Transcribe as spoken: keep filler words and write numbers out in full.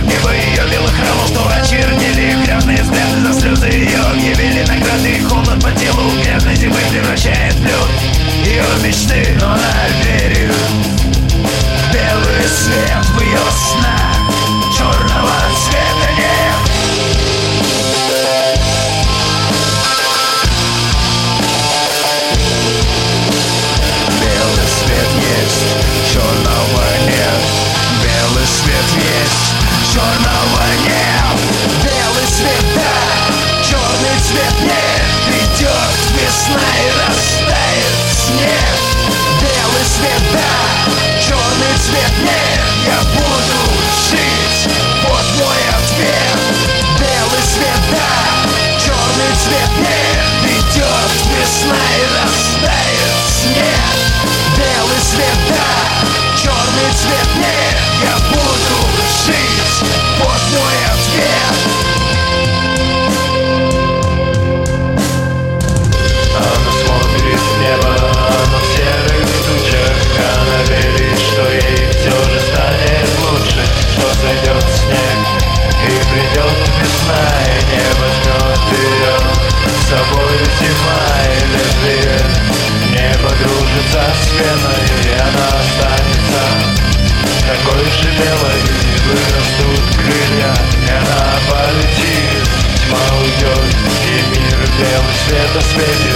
в небо ее белых храмов, что очернили грязные взгляды, за слезы ее объявили награды. Холод по телу грязной зимы превращает в лед ее мечты, но она верит в белый свет в ее снах. Черного цвета нет. Белый свет есть, черного нет. Белый свет есть, черного нет. Белый свет да, черный цвет нет. Придет весна и растает снег. Белый свет да, черный цвет нет. Я буду жить, вот мой ответ. Белый свет да, черный цвет нет. Придет весна и растает снег. Белый свет да, черный цвет нет. Я буду жить, вот мой ответ. Она смотрит в небо, оно в серых тучах. Она верит, что ей все же станет лучше, что сойдет снег и придет весна, и небо жмет ее с собой зима и лезвие. Небо дружится с пеной, и она останется такой же белой. Вырастут крылья, и она полетит. Тьма уйдет, и мир белый свет осветит.